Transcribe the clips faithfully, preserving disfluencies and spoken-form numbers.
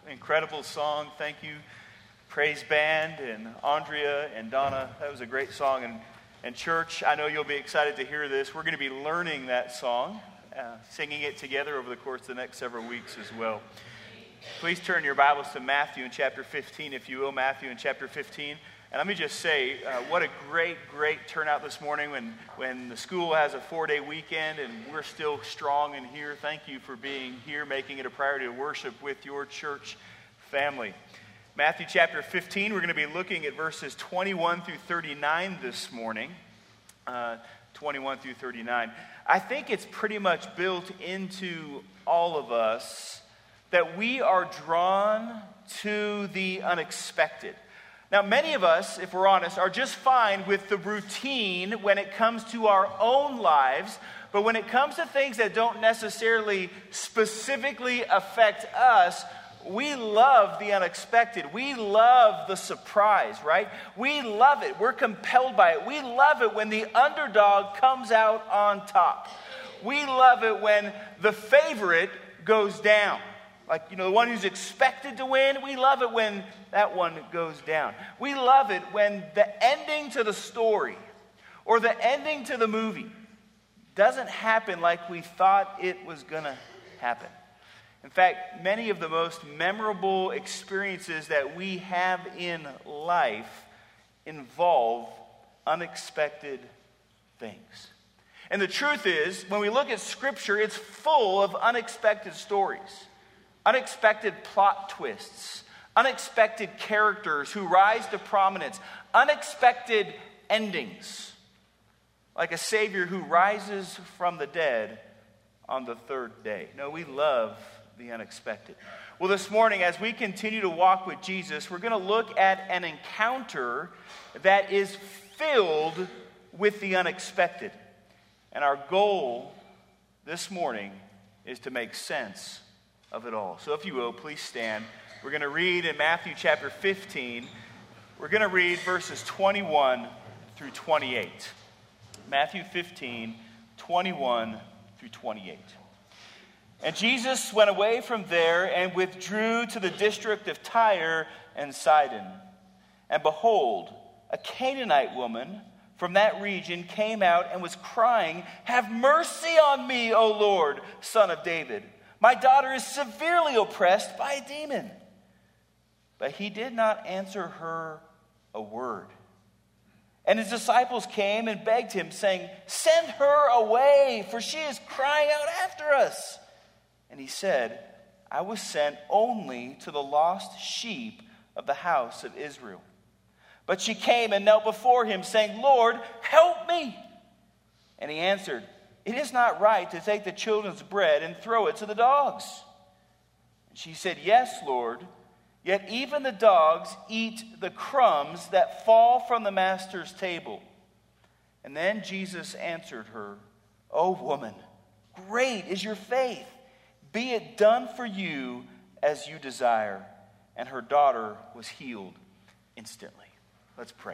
incredible song. Thank you, Praise Band and Andrea and Donna. That was a great song. And, and church, I know you'll be excited to hear this. We're going to be learning that song, uh, singing it together over the course of the next several weeks as well. Please turn your Bibles to Matthew in chapter fifteen, if you will. Matthew in chapter fifteen. And let me just say, uh, what a great, great turnout this morning when, when the school has a four-day weekend and we're still strong in here. Thank you for being here, making it a priority to worship with your church family. Matthew chapter fifteen, we're going to be looking at verses twenty-one through thirty-nine this morning. Uh, twenty-one through thirty-nine. I think it's pretty much built into all of us that we are drawn to the unexpected. Now, many of us, if we're honest, are just fine with the routine when it comes to our own lives, but when it comes to things that don't necessarily specifically affect us, we love the unexpected. We love the surprise, right? We love it. We're compelled by it. We love it when the underdog comes out on top. We love it when the favorite goes down. Like, you know, the one who's expected to win, we love it when that one goes down. We love it when the ending to the story or the ending to the movie doesn't happen like we thought it was going to happen. In fact, many of the most memorable experiences that we have in life involve unexpected things. And the truth is, when we look at Scripture, it's full of unexpected stories. Unexpected plot twists, unexpected characters who rise to prominence, unexpected endings, like a Savior who rises from the dead on the third day. No, we love the unexpected. Well, this morning, as we continue to walk with Jesus, we're going to look at an encounter that is filled with the unexpected. And our goal this morning is to make sense of it all. So if you will, please stand. We're going to read in Matthew chapter fifteen. We're going to read verses twenty-one through twenty-eight. Matthew fifteen, twenty-one through twenty-eight. And Jesus went away from there and withdrew to the district of Tyre and Sidon. And behold, a Canaanite woman from that region came out and was crying, "Have mercy on me, O Lord, Son of David. My daughter is severely oppressed by a demon." But he did not answer her a word. And his disciples came and begged him, saying, "Send her away, for she is crying out after us." And he said, "I was sent only to the lost sheep of the house of Israel." But she came and knelt before him, saying, "Lord, help me." And he answered, "It is not right to take the children's bread and throw it to the dogs." And she said, "Yes, Lord, yet even the dogs eat the crumbs that fall from the master's table." And then Jesus answered her, "O woman, great is your faith. Be it done for you as you desire." And her daughter was healed instantly. Let's pray.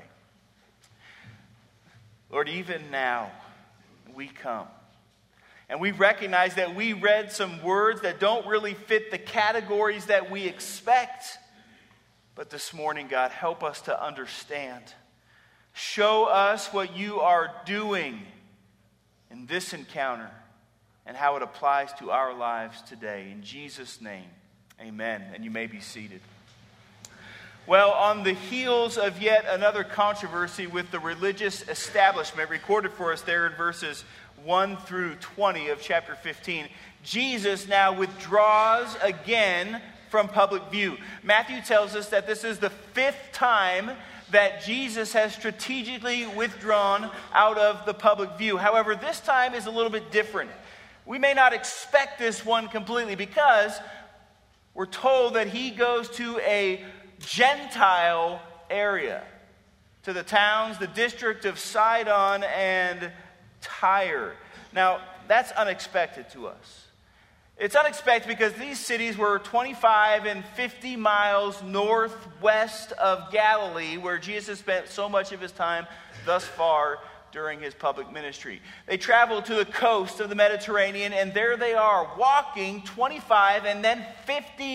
Lord, even now we come. And we recognize that we read some words that don't really fit the categories that we expect. But this morning, God, help us to understand. Show us what you are doing in this encounter and how it applies to our lives today. In Jesus' name, amen. And you may be seated. Well, on the heels of yet another controversy with the religious establishment, recorded for us there in verses one through twenty of chapter fifteen, Jesus now withdraws again from public view. Matthew tells us that this is the fifth time that Jesus has strategically withdrawn out of the public view. However, this time is a little bit different. We may not expect this one completely because we're told that he goes to a Gentile area, to the towns, the district of Sidon and Tyre. Now, that's unexpected to us. It's unexpected because these cities were twenty-five and fifty miles northwest of Galilee, where Jesus spent so much of his time thus far during his public ministry. They traveled to the coast of the Mediterranean, and there they are, walking twenty-five and then fifty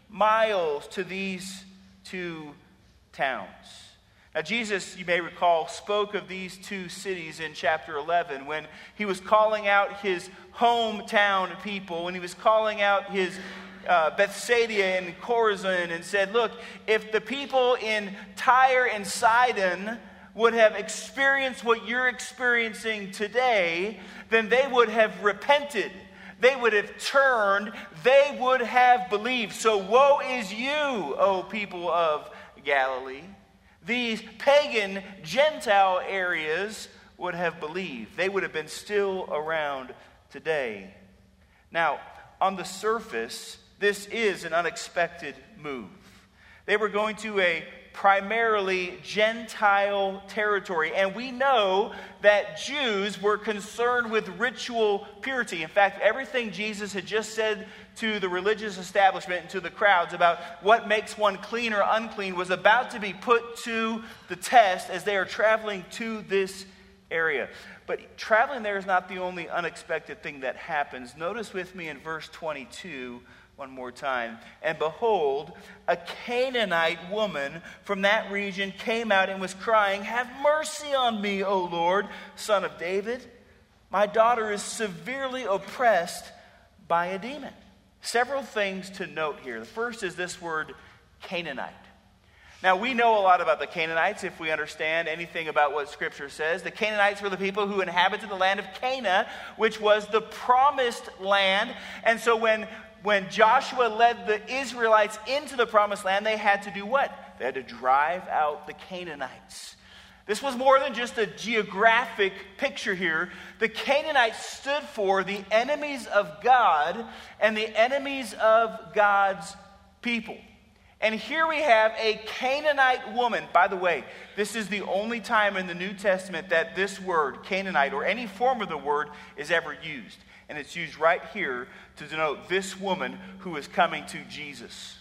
miles to these two towns. Now, Jesus, you may recall, spoke of these two cities in chapter eleven when he was calling out his hometown people, when he was calling out his uh, Bethsaida and Chorazin, and said, look, if the people in Tyre and Sidon would have experienced what you're experiencing today, then they would have repented. They would have turned. They would have believed. So woe is you, O people of Galilee. These pagan Gentile areas would have believed. They would have been still around today. Now, on the surface, this is an unexpected move. They were going to a primarily Gentile territory. And we know that Jews were concerned with ritual purity. In fact, everything Jesus had just said to the religious establishment and to the crowds about what makes one clean or unclean was about to be put to the test as they are traveling to this area. But traveling there is not the only unexpected thing that happens. Notice with me in verse twenty-two, one more time. And behold, a Canaanite woman from that region came out and was crying, "Have mercy on me, O Lord, Son of David. My daughter is severely oppressed by a demon." Several things to note here. The first is this word Canaanite. Now, we know a lot about the Canaanites if we understand anything about what Scripture says. The Canaanites were the people who inhabited the land of Canaan, which was the promised land. And so when When Joshua led the Israelites into the promised land, they had to do what? They had to drive out the Canaanites. This was more than just a geographic picture here. The Canaanites stood for the enemies of God and the enemies of God's people. And here we have a Canaanite woman. By the way, this is the only time in the New Testament that this word, Canaanite, or any form of the word, is ever used. And it's used right here to denote this woman who is coming to Jesus.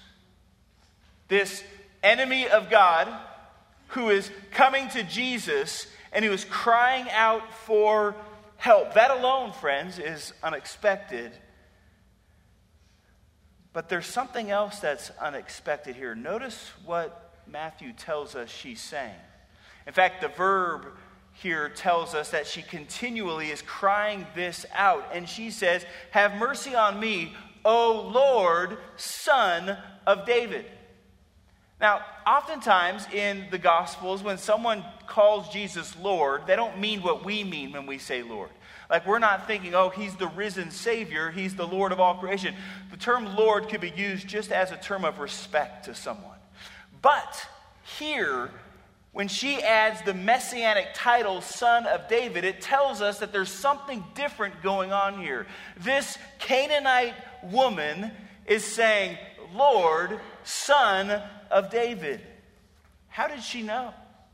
This enemy of God who is coming to Jesus and who is crying out for help. That alone, friends, is unexpected. But there's something else that's unexpected here. Notice what Matthew tells us she's saying. In fact, the verb here tells us that she continually is crying this out. And she says, "Have mercy on me, O Lord, Son of David." Now, oftentimes in the Gospels, when someone calls Jesus Lord, they don't mean what we mean when we say Lord. Like, we're not thinking, oh, he's the risen Savior, he's the Lord of all creation. The term Lord could be used just as a term of respect to someone. But here, when she adds the messianic title, Son of David, it tells us that there's something different going on here. This Canaanite woman is saying, Lord, Son of David. How did she know?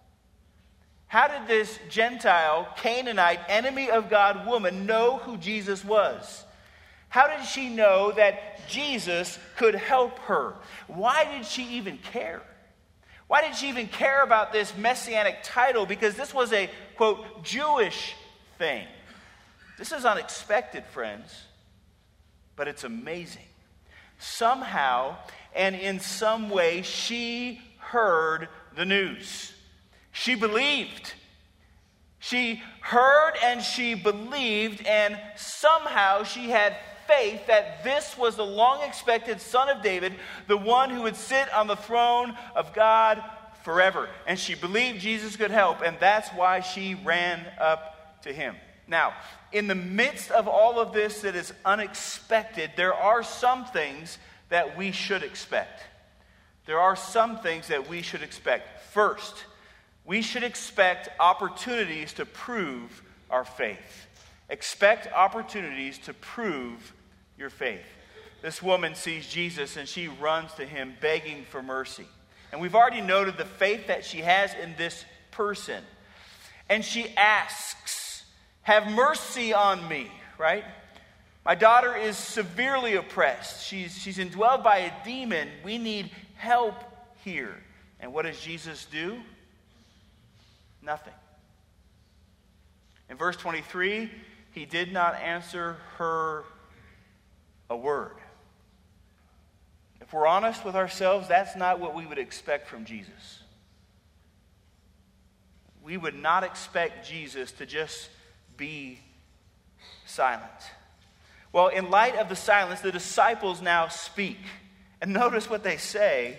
How did this Gentile, Canaanite, enemy of God woman know who Jesus was? How did she know that Jesus could help her? Why did she even care? Why did she even care about this messianic title? Because this was a, quote, Jewish thing. This is unexpected, friends, but it's amazing. Somehow and in some way, she heard the news. She believed. She heard and she believed, and somehow she had faith that this was the long-expected Son of David, the one who would sit on the throne of God forever. And she believed Jesus could help, and that's why she ran up to him. Now, in the midst of all of this that is unexpected, there are some things that we should expect. There are some things that we should expect. First, we should expect opportunities to prove our faith. Expect opportunities to prove your faith. This woman sees Jesus and she runs to him begging for mercy. And we've already noted the faith that she has in this person. And she asks, "Have mercy on me," right? "My daughter is severely oppressed. She's, she's indwelled by a demon. We need help here." And what does Jesus do? Nothing. In verse twenty-three, he did not answer her a word. if we're honest with ourselves, that's not what we would expect from Jesus. We would not expect Jesus to just be silent. Well, in light of the silence, the disciples now speak. And notice what they say.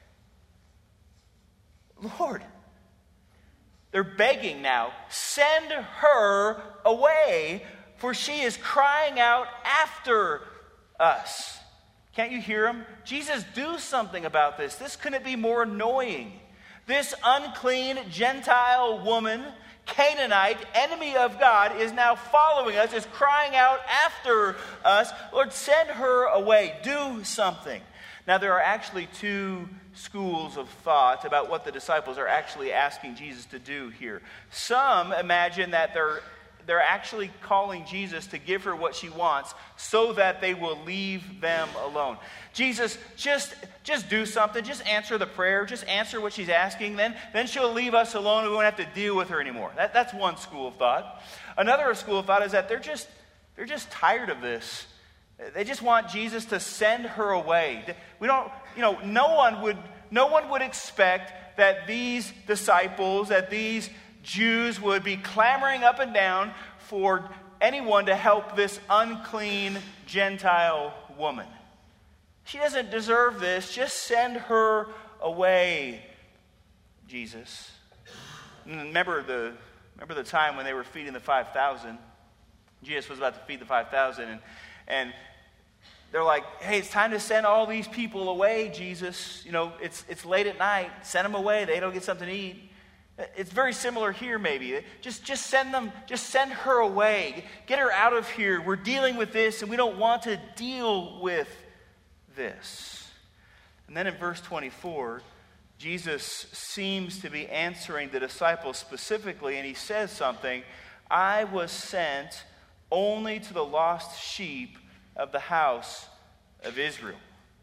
Lord, they're begging now, send her away, for she is crying out after us. Can't you hear them? Jesus, do something about this. This couldn't be more annoying. This unclean Gentile woman, Canaanite, enemy of God, is now following us, is crying out after us. Lord, send her away. Do something. Now, there are actually two schools of thought about what the disciples are actually asking Jesus to do here. Some imagine that they're they're actually calling Jesus to give her what she wants so that they will leave them alone. Jesus, just, just do something. Just answer the prayer. Just answer what she's asking. Then, then she'll leave us alone and we won't have to deal with her anymore. That, that's one school of thought. Another school of thought is that they're just, they're just tired of this. They just want Jesus to send her away. We don't, you know, no one would, no one would expect that these disciples, that these Jews would be clamoring up and down for anyone to help this unclean Gentile woman. She doesn't deserve this. Just send her away, Jesus. Remember the, remember the time when they were feeding the five thousand? Jesus was about to feed the five thousand, and, and they're like, hey, it's time to send all these people away, Jesus. You know, it's, it's late at night. Send them away. They don't get something to eat. It's very similar here, maybe. Just, just send them, just send her away. Get her out of here. We're dealing with this, and we don't want to deal with this. And then in verse twenty-four, Jesus seems to be answering the disciples specifically, and he says something. I was sent only to the lost sheep of the house of Israel.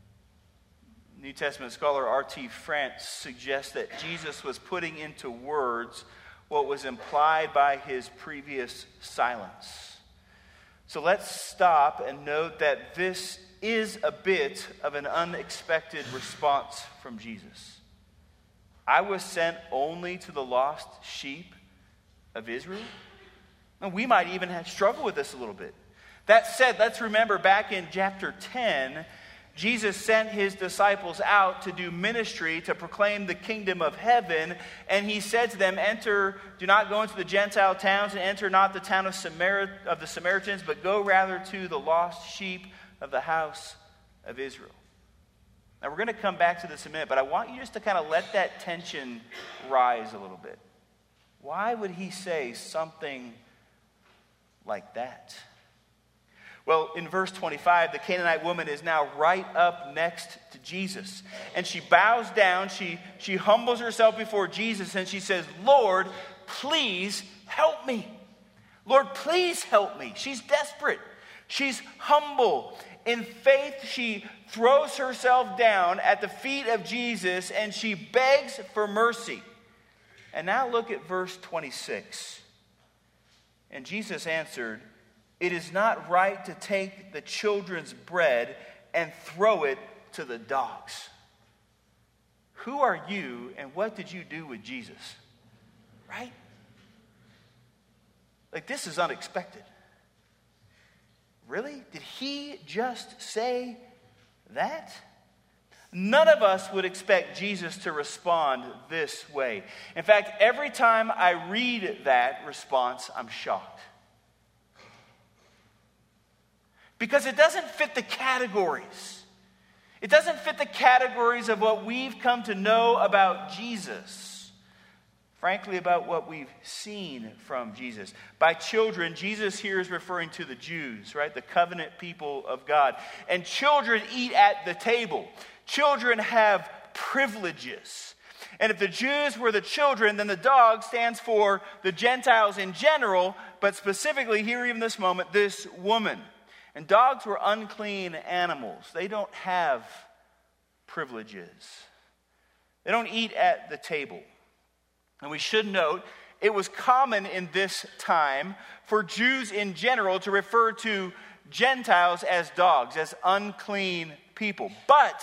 New Testament scholar R T France suggests that Jesus was putting into words what was implied by his previous silence. So let's stop and note that this is a bit of an unexpected response from Jesus. I was sent only to the lost sheep of Israel? And we might even have struggled with this a little bit. That said, let's remember back in chapter ten, Jesus sent his disciples out to do ministry, to proclaim the kingdom of heaven. And he said to them, enter, do not go into the Gentile towns, and enter not the town of, Samar- of the Samaritans, but go rather to the lost sheep of the house of Israel. Now, we're going to come back to this in a minute, but I want you just to kind of let that tension rise a little bit. Why would he say something like that? Well, in verse twenty-five, the Canaanite woman is now right up next to Jesus. And she bows down, she, she humbles herself before Jesus, and she says, Lord, please help me. Lord, please help me. She's desperate. She's humble. In faith, she throws herself down at the feet of Jesus, and she begs for mercy. And now look at verse twenty-six. And Jesus answered, it is not right to take the children's bread and throw it to the dogs. Who are you and what did you do with Jesus? Right? Like, this is unexpected. Really? Did he just say that? None of us would expect Jesus to respond this way. In fact, every time I read that response, I'm shocked. Because it doesn't fit the categories. It doesn't fit the categories of what we've come to know about Jesus. Frankly, about what we've seen from Jesus. By children, Jesus here is referring to the Jews, right? The covenant people of God. And children eat at the table. Children have privileges. And if the Jews were the children, then the dog stands for the Gentiles in general, but specifically here, even this moment, this woman. And dogs were unclean animals. They don't have privileges. They don't eat at the table. And we should note, it was common in this time for Jews in general to refer to Gentiles as dogs, as unclean people. But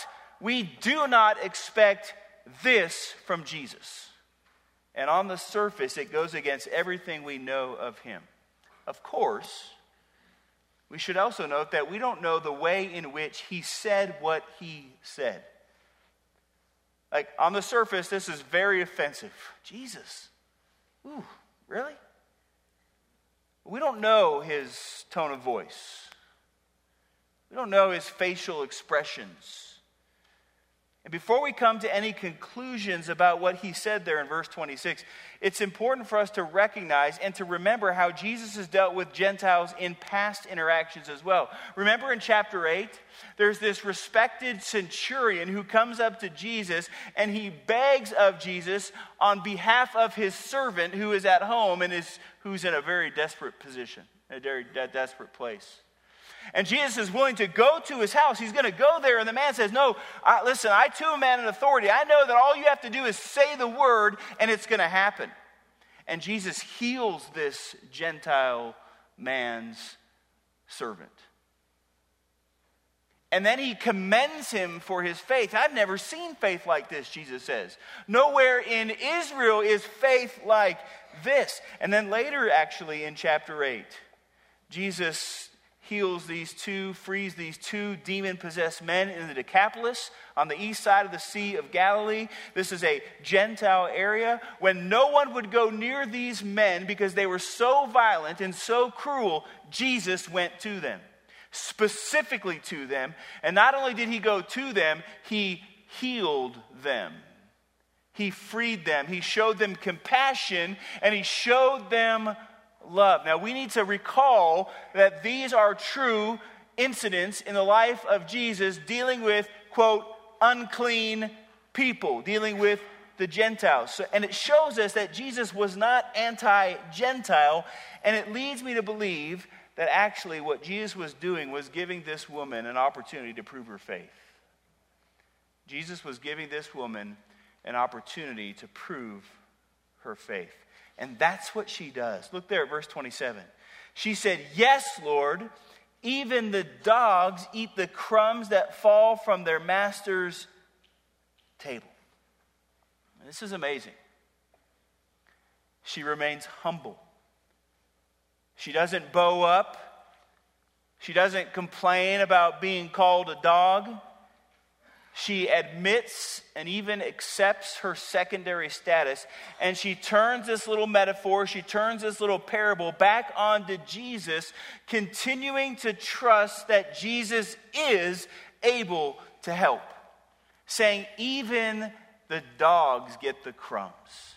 We do not expect this from Jesus. And on the surface, it goes against everything we know of him. Of course, we should also note that we don't know the way in which he said what he said. Like, on the surface, this is very offensive. Jesus. Ooh, really? We don't know his tone of voice. We don't know his facial expressions. And before we come to any conclusions about what he said there in verse twenty-six, it's important for us to recognize and to remember how Jesus has dealt with Gentiles in past interactions as well. Remember in chapter eight, there's this respected centurion who comes up to Jesus and he begs of Jesus on behalf of his servant who is at home and is who's in a very desperate position, a very de- desperate place. And Jesus is willing to go to his house. He's going to go there. And the man says, no, I, listen, I too am a man in authority. I know that all you have to do is say the word and it's going to happen. And Jesus heals this Gentile man's servant. And then he commends him for his faith. I've never seen faith like this, Jesus says. Nowhere in Israel is faith like this. And then later, actually, in chapter eight, Jesus heals these two, frees these two demon-possessed men in the Decapolis on the east side of the Sea of Galilee. This is a Gentile area. When no one would go near these men because they were so violent and so cruel, Jesus went to them, specifically to them. And not only did he go to them, he healed them. He freed them. He showed them compassion, and he showed them love. Now, we need to recall that these are true incidents in the life of Jesus dealing with, quote, unclean people, dealing with the Gentiles. So, and it shows us that Jesus was not anti-Gentile, and it leads me to believe that actually what Jesus was doing was giving this woman an opportunity to prove her faith. Jesus was giving this woman an opportunity to prove her faith. And that's what she does. Look there at verse twenty-seven. She said, yes, Lord, even the dogs eat the crumbs that fall from their master's table. And this is amazing. She remains humble. She doesn't bow up. She doesn't complain about being called a dog. She admits and even accepts her secondary status, and she turns this little metaphor, she turns this little parable back onto Jesus, continuing to trust that Jesus is able to help, saying even the dogs get the crumbs.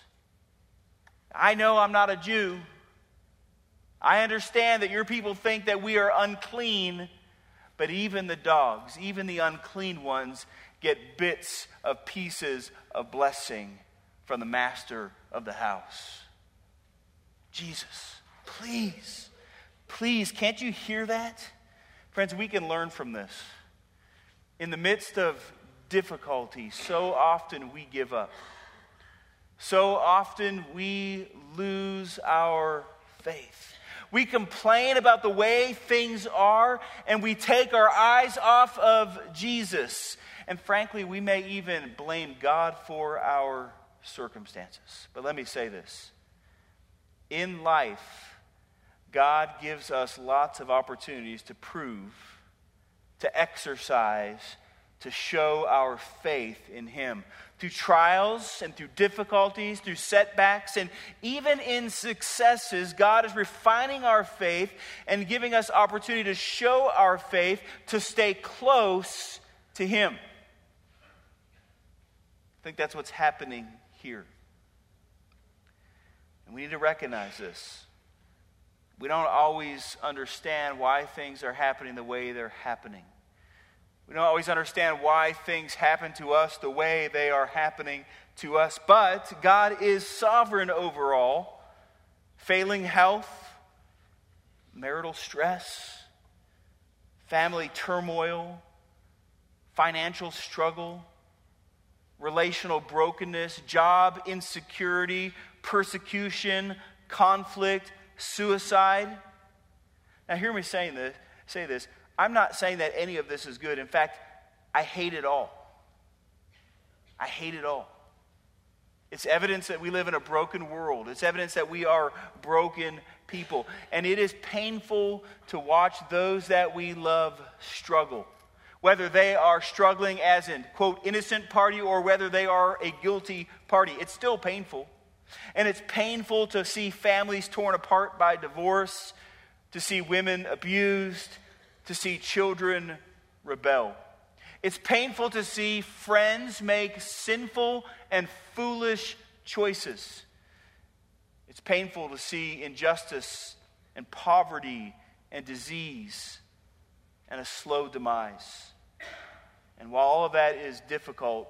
I know I'm not a Jew. I understand that your people think that we are unclean, but even the dogs, even the unclean ones, get bits of pieces of blessing from the master of the house. Jesus, please, please, can't you hear that? Friends, we can learn from this. In the midst of difficulty, so often we give up. So often we lose our faith. We complain about the way things are, and we take our eyes off of Jesus. And frankly, we may even blame God for our circumstances. But let me say this. In life, God gives us lots of opportunities to prove, to exercise, to show our faith in Him. Through trials and through difficulties, through setbacks, and even in successes, God is refining our faith and giving us opportunity to show our faith, to stay close to Him. I think that's what's happening here. And we need to recognize this. We don't always understand why things are happening the way they're happening. We don't always understand why things happen to us the way they are happening to us. But God is sovereign over all. Failing health, marital stress, family turmoil, financial struggle, relational brokenness, job insecurity, persecution, conflict, suicide. Now hear me saying this, say this. I'm not saying that any of this is good. In fact, I hate it all. I hate it all. It's evidence that we live in a broken world. It's evidence that we are broken people. And it is painful to watch those that we love struggle. Whether they are struggling as an, quote, innocent party or whether they are a guilty party. It's still painful. And it's painful to see families torn apart by divorce, to see women abused, to see children rebel. It's painful to see friends make sinful and foolish choices. It's painful to see injustice and poverty and disease and a slow demise. And while all of that is difficult,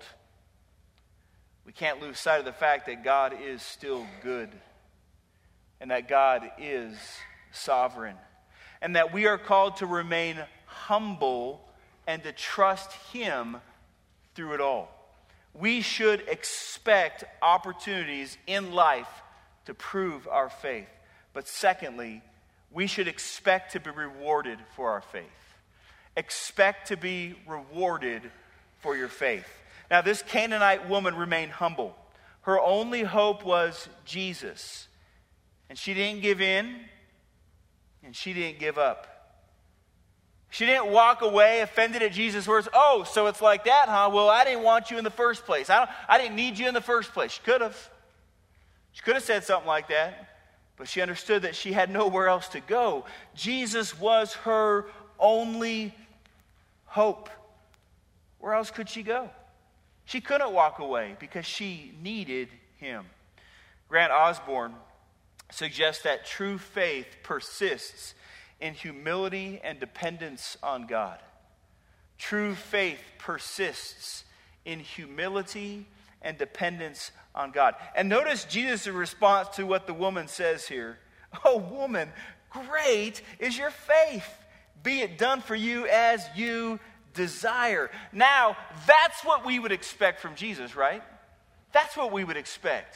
we can't lose sight of the fact that God is still good and that God is sovereign and that we are called to remain humble and to trust Him through it all. We should expect opportunities in life to prove our faith. But secondly, we should expect to be rewarded for our faith. Expect to be rewarded for your faith. Now, this Canaanite woman remained humble. Her only hope was Jesus. And she didn't give in, and she didn't give up. She didn't walk away offended at Jesus' words. Oh, so it's like that, huh? Well, I didn't want you in the first place. I, don't, I didn't need you in the first place. She could have. She could have said something like that. But she understood that she had nowhere else to go. Jesus was her only hope. Where else could she go? She couldn't walk away because she needed Him. Grant Osborne suggests that true faith persists in humility and dependence on God. True faith persists in humility and dependence on God. And notice Jesus' response to what the woman says here. Oh, woman, great is your faith. Be it done for you as you desire. Now, that's what we would expect from Jesus, right? That's what we would expect.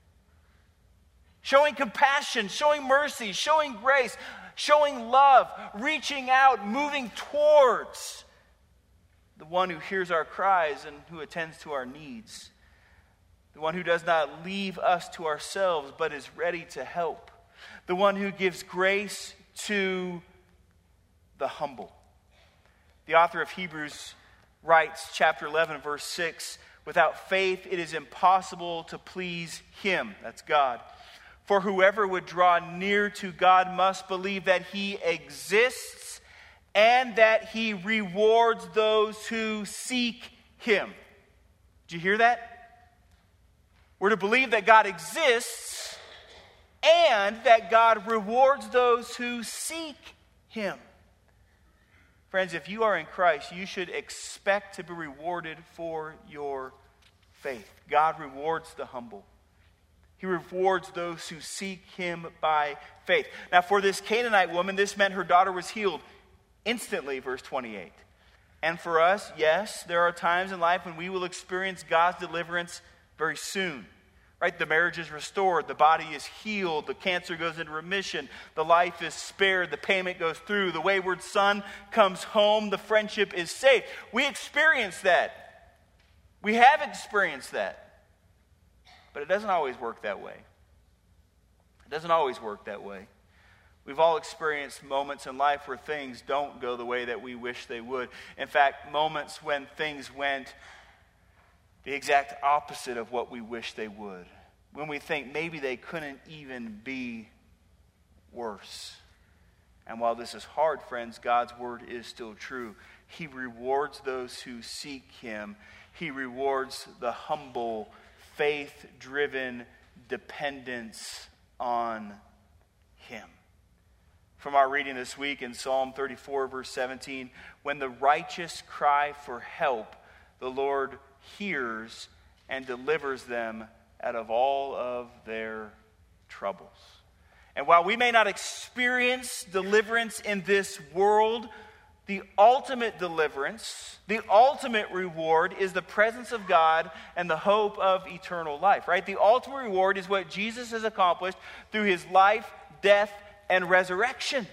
Showing compassion, showing mercy, showing grace, showing love, reaching out, moving towards the one who hears our cries and who attends to our needs. The one who does not leave us to ourselves, but is ready to help. The one who gives grace to the humble. The author of Hebrews writes, chapter eleven, verse six, without faith it is impossible to please Him, that's God. For whoever would draw near to God must believe that He exists and that He rewards those who seek Him. Did you hear that? We're to believe that God exists and that God rewards those who seek Him. Friends, if you are in Christ, you should expect to be rewarded for your faith. God rewards the humble. He rewards those who seek Him by faith. Now, for this Canaanite woman, this meant her daughter was healed instantly, verse twenty-eight. And for us, yes, there are times in life when we will experience God's deliverance very soon. Right? The marriage is restored, the body is healed, the cancer goes into remission, the life is spared, the payment goes through, the wayward son comes home, the friendship is saved. We experience that. We have experienced that. But it doesn't always work that way. It doesn't always work that way. We've all experienced moments in life where things don't go the way that we wish they would. In fact, moments when things went the exact opposite of what we wish they would. When we think maybe they couldn't even be worse. And while this is hard, friends, God's word is still true. He rewards those who seek Him. He rewards the humble, faith-driven dependence on Him. From our reading this week in Psalm thirty-four, verse seventeen, when the righteous cry for help, the Lord hears and delivers them out of all of their troubles. And while we may not experience deliverance in this world, the ultimate deliverance, the ultimate reward is the presence of God and the hope of eternal life, right? The ultimate reward is what Jesus has accomplished through His life, death, and resurrection.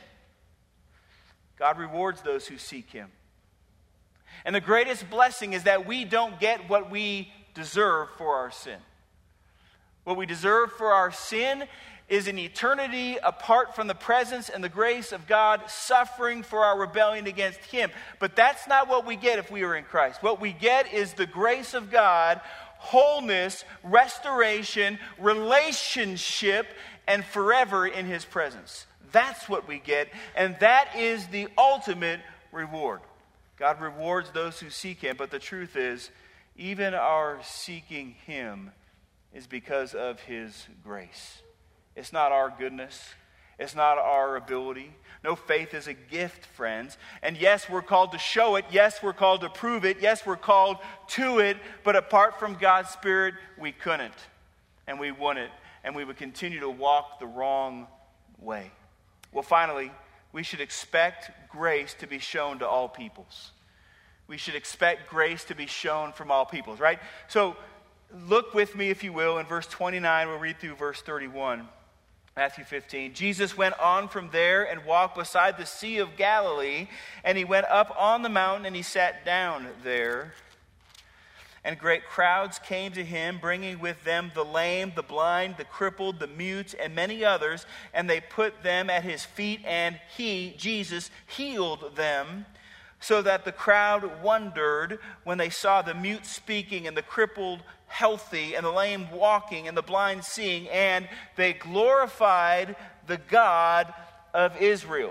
God rewards those who seek Him. And the greatest blessing is that we don't get what we deserve for our sin. What we deserve for our sin is an eternity apart from the presence and the grace of God, suffering for our rebellion against Him. But that's not what we get if we are in Christ. What we get is the grace of God, wholeness, restoration, relationship, and forever in His presence. That's what we get, and that is the ultimate reward. God rewards those who seek Him, but the truth is, even our seeking Him is because of His grace. It's not our goodness. It's not our ability. No, faith is a gift, friends. And yes, we're called to show it. Yes, we're called to prove it. Yes, we're called to it. But apart from God's Spirit, we couldn't. And we wouldn't. And we would continue to walk the wrong way. Well, finally, we should expect grace to be shown to all peoples. We should expect grace to be shown from all peoples, right? So look with me, if you will, in verse twenty-nine. We'll read through verse thirty-one. Matthew fifteen. Jesus went on from there and walked beside the Sea of Galilee, and He went up on the mountain and He sat down there. And great crowds came to Him, bringing with them the lame, the blind, the crippled, the mute, and many others, and they put them at His feet, and He, Jesus, healed them. So that the crowd wondered when they saw the mute speaking and the crippled healthy and the lame walking and the blind seeing, and they glorified the God of Israel.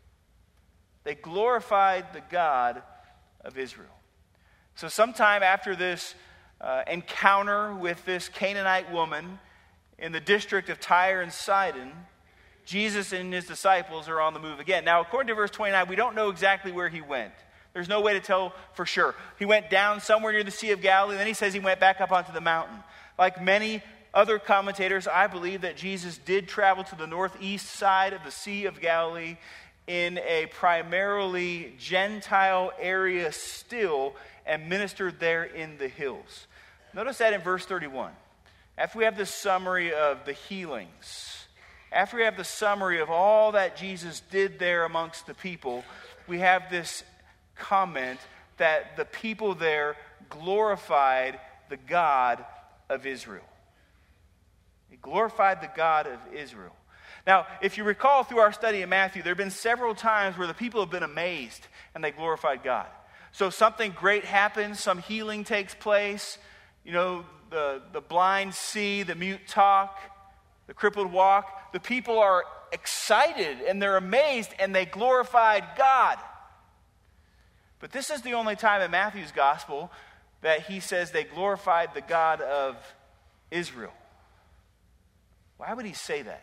They glorified the God of Israel. So sometime after this uh, encounter with this Canaanite woman in the district of Tyre and Sidon, Jesus and His disciples are on the move again. Now, according to verse twenty-nine, we don't know exactly where He went. There's no way to tell for sure. He went down somewhere near the Sea of Galilee, and then He says He went back up onto the mountain. Like many other commentators, I believe that Jesus did travel to the northeast side of the Sea of Galilee in a primarily Gentile area still, and ministered there in the hills. Notice that in verse thirty-one. After we have this summary of the healings, after we have the summary of all that Jesus did there amongst the people, we have this comment that the people there glorified the God of Israel. They glorified the God of Israel. Now, if you recall through our study in Matthew, there have been several times where the people have been amazed and they glorified God. So something great happens, some healing takes place, you know, the, the blind see, the mute talk, the crippled walk. The people are excited and they're amazed and they glorified God. But this is the only time in Matthew's gospel that he says they glorified the God of Israel. Why would he say that?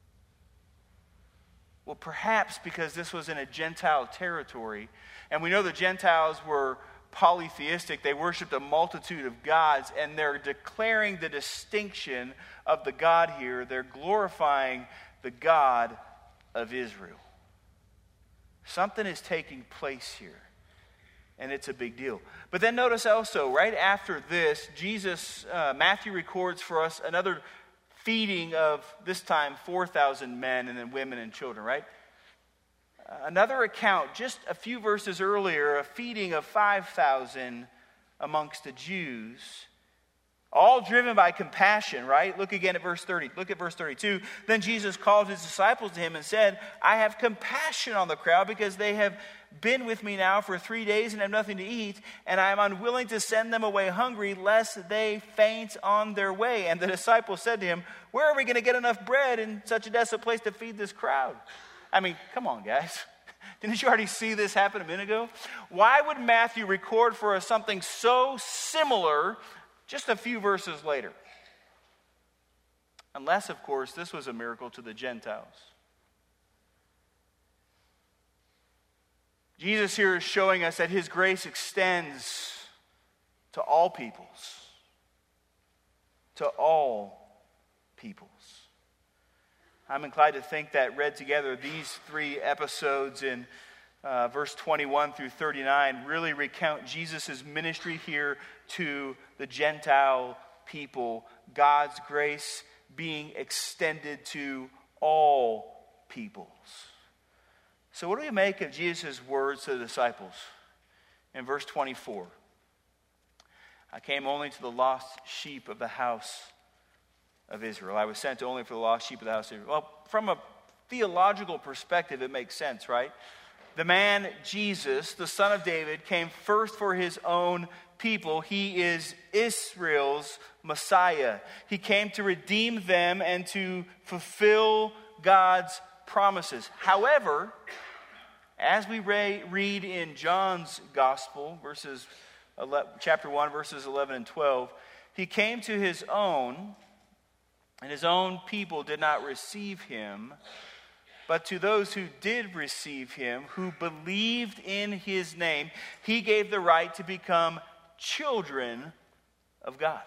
Well, perhaps because this was in a Gentile territory, and we know the Gentiles were polytheistic. They worshiped a multitude of gods, and they're declaring the distinction of the God here. They're glorifying the God of Israel. Something is taking place here, and it's a big deal. But then notice also, right after this, Jesus, uh, Matthew records for us another feeding of, this time, four thousand men and then women and children, right? Another account, just a few verses earlier, a feeding of five thousand amongst the Jews, all driven by compassion, right? Look again at verse thirty. Look at verse thirty-two. Then Jesus called His disciples to Him and said, I have compassion on the crowd because they have been with me now for three days and have nothing to eat, and I am unwilling to send them away hungry, lest they faint on their way. And the disciples said to Him, where are we going to get enough bread in such a desolate place to feed this crowd? I mean, come on, guys. Didn't you already see this happen a minute ago? Why would Matthew record for us something so similar just a few verses later? Unless, of course, this was a miracle to the Gentiles. Jesus here is showing us that His grace extends to all peoples. To all peoples. I'm inclined to think that read together, these three episodes in uh, verse twenty-one through thirty-nine really recount Jesus' ministry here to the Gentile people. God's grace being extended to all peoples. So what do we make of Jesus' words to the disciples in verse twenty-four? I came only to the lost sheep of the house of Israel. I was sent only for the lost sheep of the house of Israel. Well, from a theological perspective, it makes sense, right? The man, Jesus, the son of David, came first for his own people. He is Israel's Messiah. He came to redeem them and to fulfill God's promises. However, as we re- read in John's Gospel, verses eleven, chapter one, verses eleven and twelve, he came to his own, and his own people did not receive him. But to those who did receive him, who believed in his name, he gave the right to become children of God.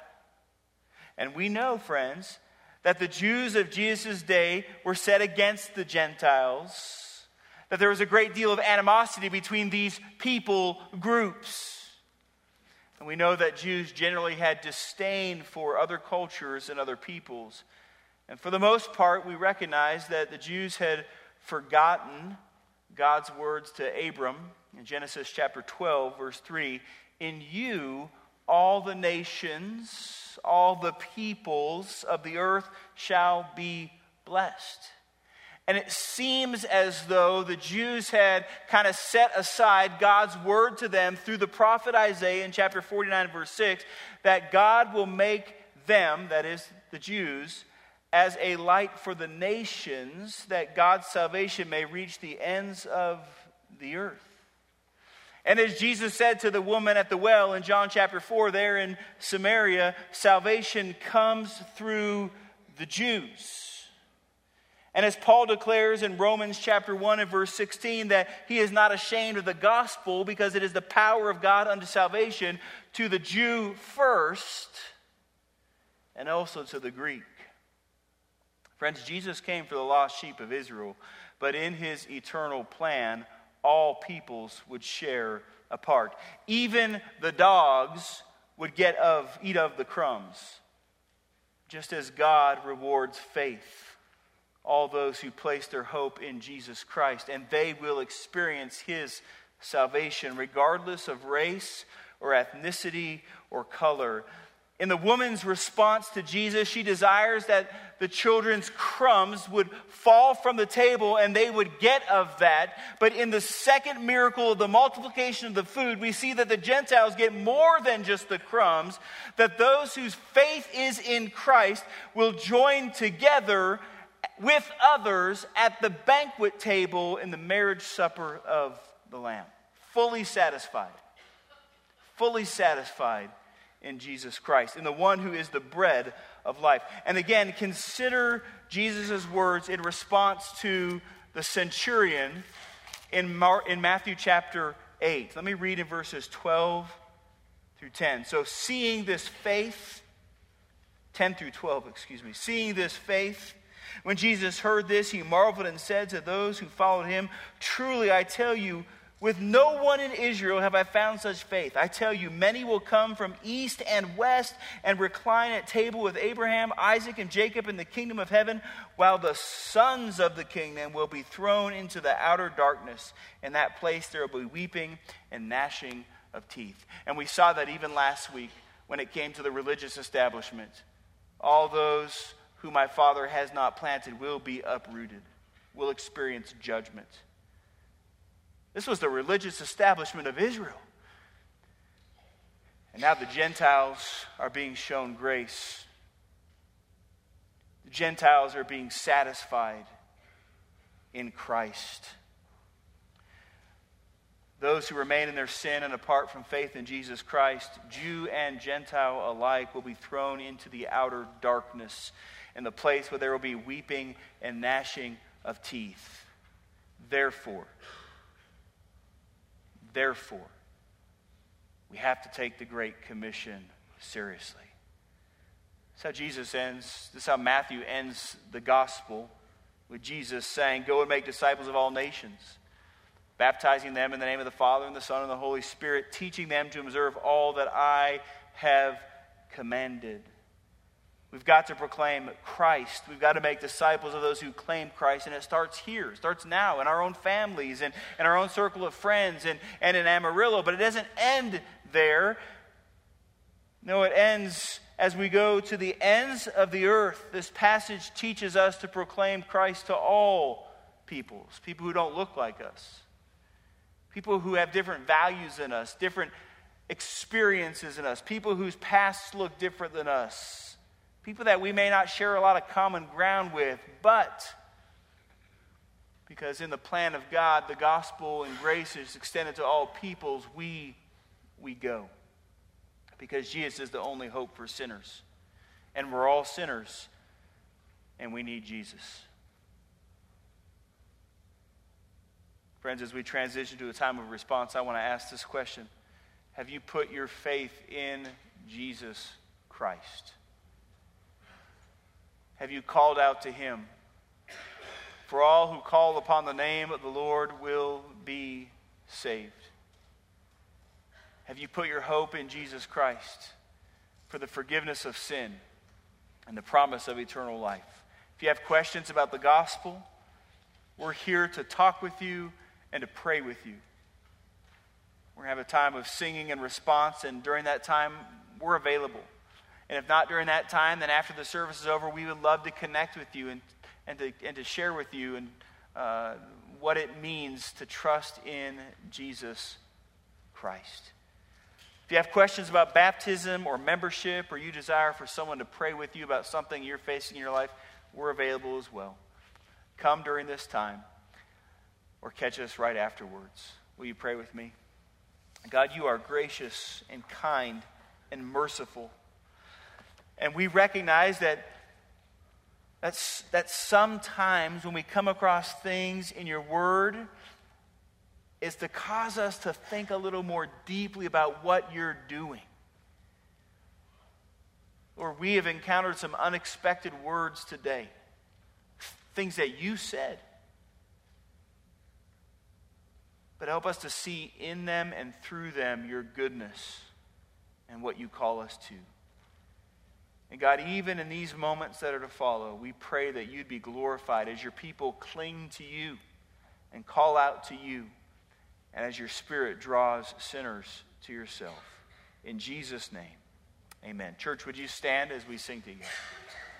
And we know, friends, that the Jews of Jesus' day were set against the Gentiles, that there was a great deal of animosity between these people groups. And we know that Jews generally had disdain for other cultures and other peoples. And for the most part, we recognize that the Jews had forgotten God's words to Abram in Genesis chapter twelve, verse three. In you, all the nations, all the peoples of the earth shall be blessed. And it seems as though the Jews had kind of set aside God's word to them through the prophet Isaiah in chapter forty-nine, verse six, that God will make them, that is the Jews, as a light for the nations, that God's salvation may reach the ends of the earth. And as Jesus said to the woman at the well in John chapter four, there in Samaria, salvation comes through the Jews. And as Paul declares in Romans chapter one and verse sixteen, that he is not ashamed of the gospel because it is the power of God unto salvation to the Jew first and also to the Greek. Friends, Jesus came for the lost sheep of Israel, but in his eternal plan, all peoples would share a part. Even the dogs would get of eat of the crumbs, just as God rewards faith. All those who place their hope in Jesus Christ, and they will experience his salvation regardless of race or ethnicity or color. In the woman's response to Jesus, she desires that the children's crumbs would fall from the table and they would get of that. But in the second miracle of the multiplication of the food, we see that the Gentiles get more than just the crumbs, that those whose faith is in Christ will join together with others at the banquet table in the marriage supper of the Lamb. Fully satisfied. Fully satisfied in Jesus Christ, in the one who is the bread of life. And again, consider Jesus' words in response to the centurion in, Mar- in Matthew chapter eight. Let me read in verses twelve through ten. So seeing this faith, ten through twelve, excuse me, seeing this faith, when Jesus heard this, he marveled and said to those who followed him, truly I tell you, with no one in Israel have I found such faith. I tell you, many will come from east and west and recline at table with Abraham, Isaac, and Jacob in the kingdom of heaven, while the sons of the kingdom will be thrown into the outer darkness. In that place there will be weeping and gnashing of teeth. And we saw that even last week when it came to the religious establishment. All those who my Father has not planted will be uprooted, will experience judgment. This was the religious establishment of Israel. And now the Gentiles are being shown grace. The Gentiles are being satisfied in Christ. Those who remain in their sin and apart from faith in Jesus Christ, Jew and Gentile alike, will be thrown into the outer darkness, in the place where there will be weeping and gnashing of teeth. Therefore, Therefore, we have to take the Great Commission seriously. That's how Jesus ends, this is how Matthew ends the gospel, with Jesus saying, go and make disciples of all nations, baptizing them in the name of the Father and the Son and the Holy Spirit, teaching them to observe all that I have commanded. We've got to proclaim Christ. We've got to make disciples of those who claim Christ. And it starts here. It starts now in our own families and in our own circle of friends and, and in Amarillo. But it doesn't end there. No, it ends as we go to the ends of the earth. This passage teaches us to proclaim Christ to all peoples, people who don't look like us, people who have different values than us, different experiences in us, people whose pasts look different than us, people that we may not share a lot of common ground with, but because in the plan of God, the gospel and grace is extended to all peoples, we, we go. Because Jesus is the only hope for sinners. And we're all sinners, and we need Jesus. Friends, as we transition to a time of response, I want to ask this question. Have you put your faith in Jesus Christ? Have you called out to him? For all who call upon the name of the Lord will be saved. Have you put your hope in Jesus Christ for the forgiveness of sin and the promise of eternal life? If you have questions about the gospel, we're here to talk with you and to pray with you. We're going to have a time of singing and response, and during that time, we're available. And if not during that time, then after the service is over, we would love to connect with you and, and, to, and to share with you and uh, what it means to trust in Jesus Christ. If you have questions about baptism or membership, or you desire for someone to pray with you about something you're facing in your life, we're available as well. Come during this time or catch us right afterwards. Will you pray with me? God, you are gracious and kind and merciful. And we recognize that that's, that sometimes when we come across things in your word, is to cause us to think a little more deeply about what you're doing. Or we have encountered some unexpected words today. Things that you said. But help us to see in them and through them your goodness and what you call us to. And God, even in these moments that are to follow, we pray that you'd be glorified as your people cling to you and call out to you, and as your Spirit draws sinners to yourself. In Jesus' name, amen. Church, would you stand as we sing together?